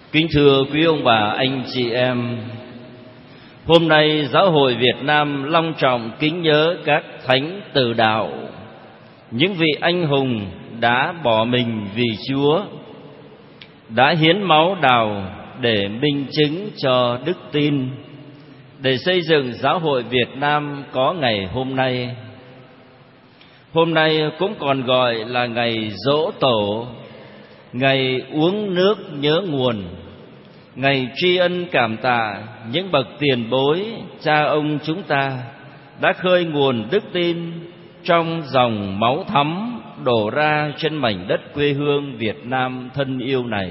Kính thưa quý ông bà, anh chị em, hôm nay Giáo hội Việt Nam long trọng kính nhớ các thánh tử đạo, những vị anh hùng đã bỏ mình vì Chúa, đã hiến máu đào để minh chứng cho đức tin, để xây dựng Giáo hội Việt Nam có ngày hôm nay. Hôm nay cũng còn gọi là ngày Giỗ Tổ, ngày uống nước nhớ nguồn, ngày tri ân cảm tạ những bậc tiền bối cha ông chúng ta đã khơi nguồn đức tin trong dòng máu thắm đổ ra trên mảnh đất quê hương Việt Nam thân yêu này.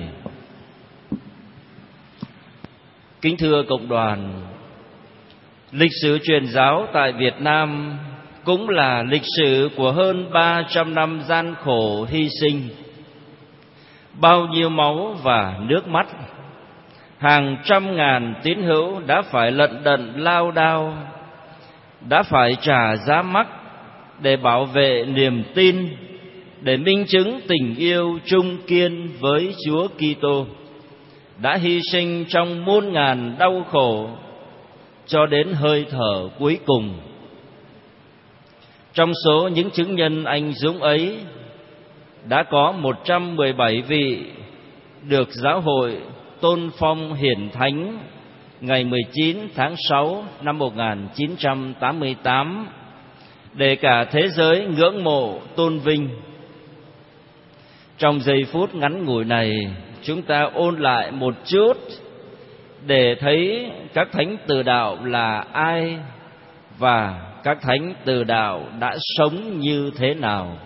Kính thưa cộng đoàn, lịch sử truyền giáo tại Việt Nam cũng là lịch sử của hơn 300 năm gian khổ hy sinh, bao nhiêu máu và nước mắt. Hàng trăm ngàn tín hữu đã phải lận đận lao đao, đã phải trả giá mắc để bảo vệ niềm tin, để minh chứng tình yêu trung kiên với Chúa Kitô, đã hy sinh trong muôn ngàn đau khổ cho đến hơi thở cuối cùng. Trong số những chứng nhân anh dũng ấy, đã có 117 vị được giáo hội tôn phong hiển thánh ngày 19 tháng 6 năm 1988, để cả thế giới ngưỡng mộ tôn vinh. Trong giây phút ngắn ngủi này, chúng ta ôn lại một chút để thấy các thánh tử đạo là ai và các thánh tử đạo đã sống như thế nào.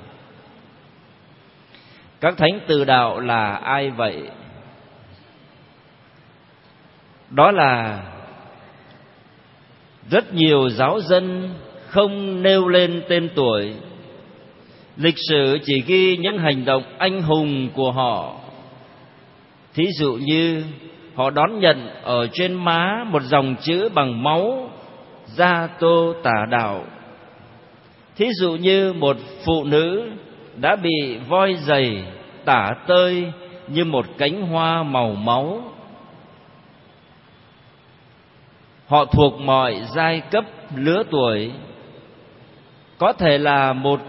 Các thánh tử đạo là ai vậy? Đó là rất nhiều giáo dân không nêu lên tên tuổi. Lịch sử chỉ ghi những hành động anh hùng của họ. Thí dụ như họ đón nhận ở trên má một dòng chữ bằng máu Gia Tô Tả Đạo. Thí dụ như một phụ nữ đã bị voi giày tả tơi như một cánh hoa màu máu. Họ thuộc mọi giai cấp lứa tuổi. Có thể là một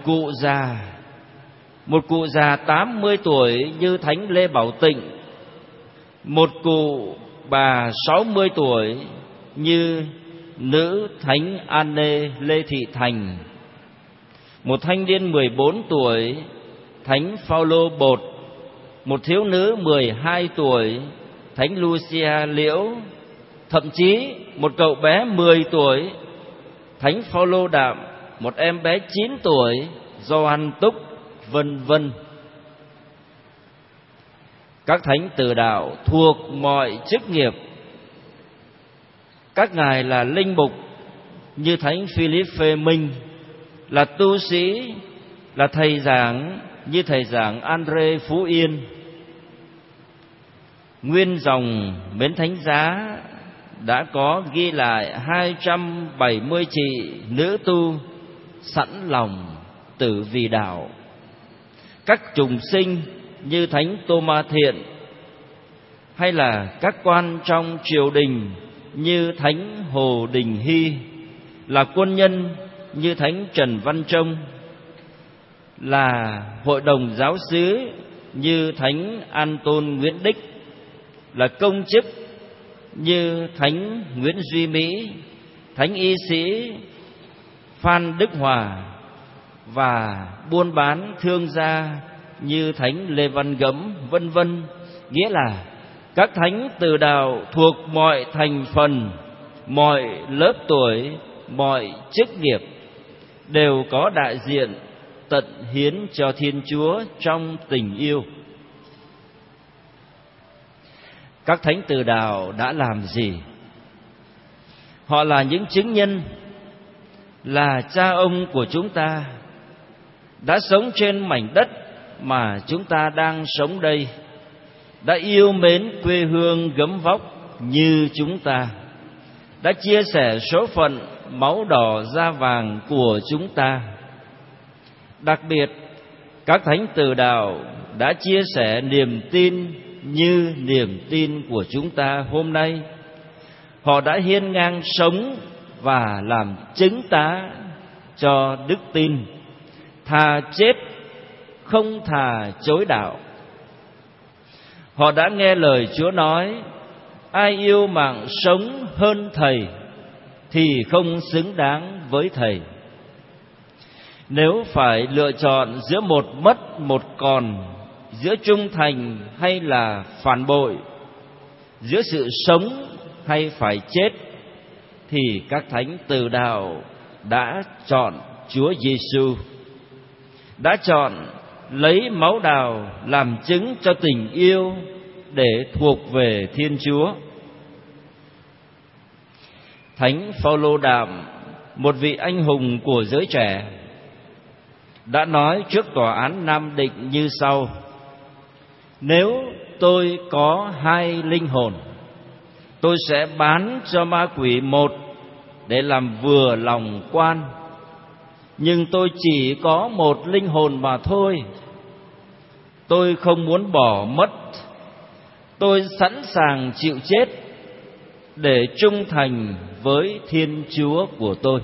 cụ già 80 tuổi như Thánh Lê Bảo Tịnh, một cụ bà 60 tuổi như nữ Thánh An-nê Lê Thị Thành, một thanh niên 14 tuổi Thánh Phao-lô Bột, một thiếu nữ 12 tuổi Thánh Lucia Liễu, thậm chí một cậu bé 10 tuổi Thánh Phao-lô Đạm, một em bé 9 tuổi Gioan Túc, vân vân. Các thánh tử đạo thuộc mọi chức nghiệp. Các ngài là linh mục như Thánh Philip Phê Minh, là tu sĩ, là thầy giảng như thầy giảng Andre Phú Yên. Nguyên dòng Mến Thánh Giá đã có ghi lại 270 chị nữ tu sẵn lòng tử vì đạo. Các trùng sinh như Thánh Tô Ma Thiện, hay là các quan trong triều đình như Thánh Hồ Đình Hy, là quân nhân như Thánh Trần Văn Trông, là hội đồng giáo xứ như Thánh An Tôn Nguyễn Đích, là công chức như Thánh Nguyễn Duy Mỹ, Thánh y sĩ Phan Đức Hòa, và buôn bán thương gia như Thánh Lê Văn Gấm, vân vân. Nghĩa là các thánh tử đạo thuộc mọi thành phần, mọi lớp tuổi, mọi chức nghiệp đều có đại diện tận hiến cho Thiên Chúa trong tình yêu. Các thánh tử đạo đã làm gì? Họ là những chứng nhân, là cha ông của chúng ta, đã sống trên mảnh đất mà chúng ta đang sống đây, đã yêu mến quê hương gấm vóc như chúng ta, đã chia sẻ số phận máu đỏ da vàng của chúng ta. Đặc biệt, các thánh tử đạo đã chia sẻ niềm tin như niềm tin của chúng ta hôm nay. Họ đã hiên ngang sống và làm chứng tá cho đức tin, thà chết không thà chối đạo. Họ đã nghe lời Chúa nói: ai yêu mạng sống hơn Thầy thì không xứng đáng với Thầy. Nếu phải lựa chọn giữa một mất một còn, giữa trung thành hay là phản bội, giữa sự sống hay phải chết, thì các thánh từ đạo đã chọn Chúa Giêsu, đã chọn lấy máu đào làm chứng cho tình yêu để thuộc về Thiên Chúa. Thánh Phaolô Đạm, một vị anh hùng của giới trẻ, đã nói trước tòa án Nam Định như sau: nếu tôi có 2 linh hồn, tôi sẽ bán cho ma quỷ 1 để làm vừa lòng quan. Nhưng tôi chỉ có 1 linh hồn mà thôi. Tôi không muốn bỏ mất. Tôi sẵn sàng chịu chết để trung thành với Thiên Chúa của tôi.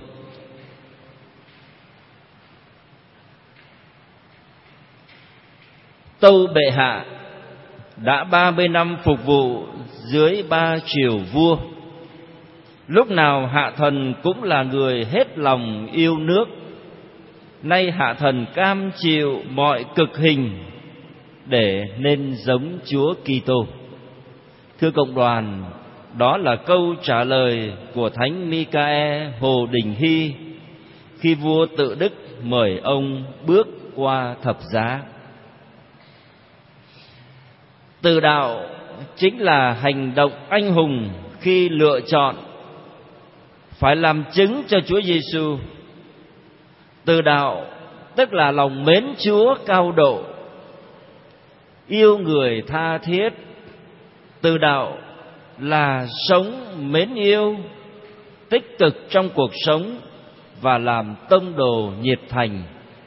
Tâu bệ hạ đã 30 năm phục vụ dưới 3 triều vua. Lúc nào hạ thần cũng là người hết lòng yêu nước. Nay hạ thần cam chịu mọi cực hình để nên giống Chúa Kitô. Thưa cộng đoàn, đó là câu trả lời của Thánh Micae Hồ Đình Hy khi vua Tự Đức mời ông bước qua thập giá. Từ đạo chính là hành động anh hùng khi lựa chọn phải làm chứng cho Chúa Giêsu. Từ đạo tức là lòng mến Chúa cao độ, yêu người tha thiết. Từ đạo là sống mến yêu, tích cực trong cuộc sống và làm tông đồ nhiệt thành.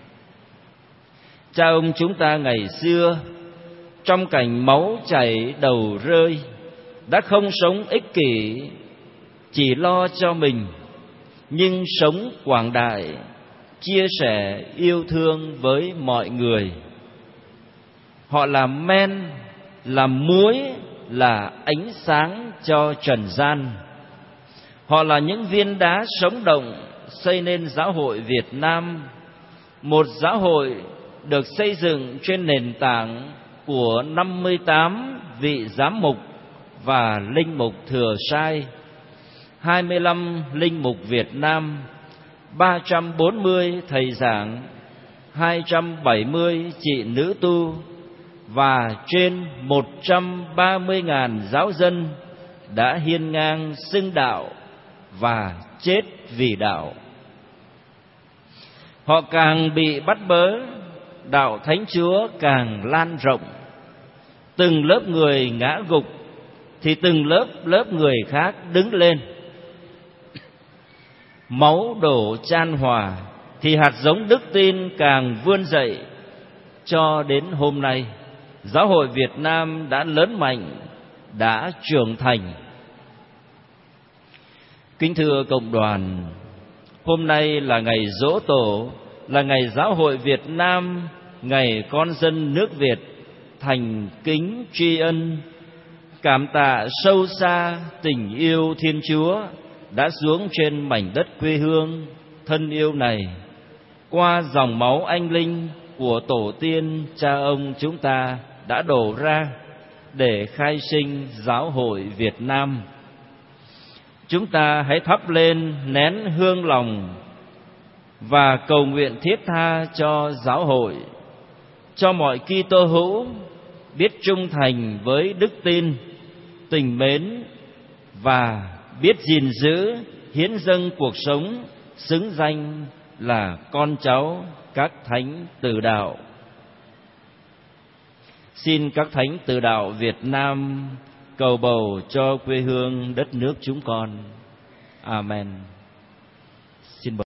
Cha ông chúng ta ngày xưa trong cảnh máu chảy đầu rơi đã không sống ích kỷ, chỉ lo cho mình, nhưng sống quảng đại, chia sẻ yêu thương với mọi người. Họ là men, là muối, là ánh sáng cho trần gian. Họ là những viên đá sống động xây nên giáo hội Việt Nam, một giáo hội được xây dựng trên nền tảng của 58 vị giám mục và linh mục thừa sai, 25 linh mục Việt Nam, 340 thầy giảng, 270 chị nữ tu và trên 130.000 giáo dân đã hiên ngang xưng đạo và chết vì đạo. Họ càng bị bắt bớ, đạo Thánh Chúa càng lan rộng. Từng lớp người ngã gục thì từng lớp người khác đứng lên. Máu đổ chan hòa thì hạt giống đức tin càng vươn dậy. Cho đến hôm nay, giáo hội Việt Nam đã lớn mạnh, đã trưởng thành. Kính thưa cộng đoàn, hôm nay là ngày Giỗ Tổ, là ngày giáo hội Việt Nam, ngày con dân nước Việt thành kính tri ân, cảm tạ sâu xa tình yêu Thiên Chúa đã xuống trên mảnh đất quê hương thân yêu này qua dòng máu anh linh của tổ tiên cha ông chúng ta đã đổ ra để khai sinh giáo hội Việt Nam. Chúng ta hãy thắp lên nén hương lòng và cầu nguyện thiết tha cho giáo hội, cho mọi Kitô hữu biết trung thành với đức tin, tình mến và biết gìn giữ, hiến dâng cuộc sống xứng danh là con cháu các thánh từ đạo. Xin các thánh từ đạo Việt Nam cầu bầu cho quê hương đất nước chúng con. Amen.